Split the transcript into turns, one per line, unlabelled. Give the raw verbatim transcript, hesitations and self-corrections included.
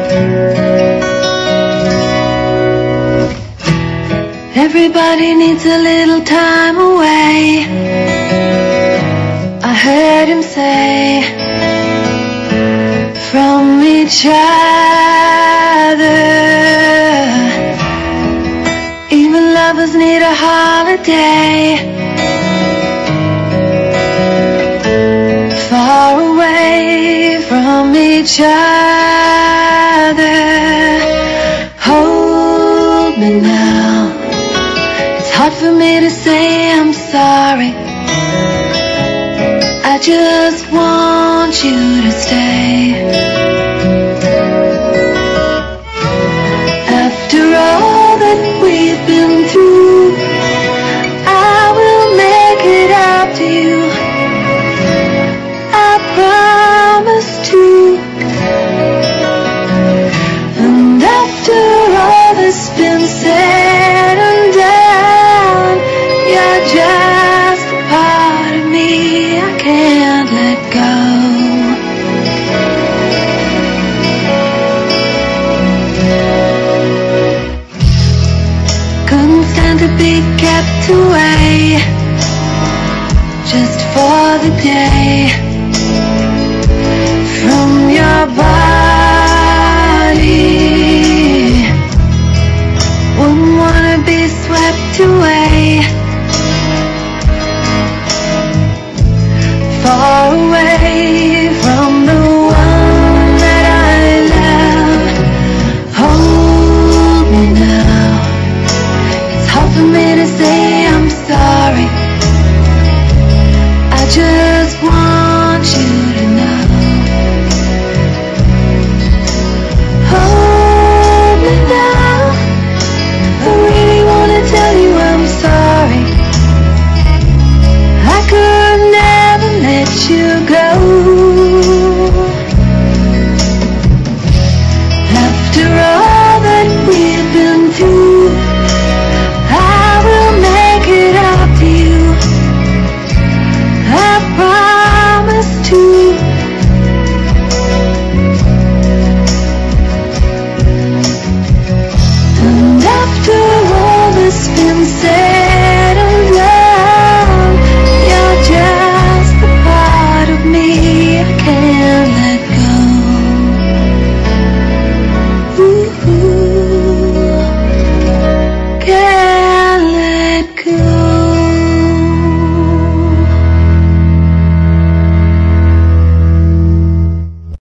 Everybody needs a little time away, I heard him say, from each other. Even lovers need a holiday, far away from each other. Hold me now, it's hard for me to say I'm sorry. I just want you to stay. After all that we've been through, I will make it up to you, I promise to. And after all that's been said and done, you're just a part of me I can't let go. Couldn't stand to be kept away just for the day.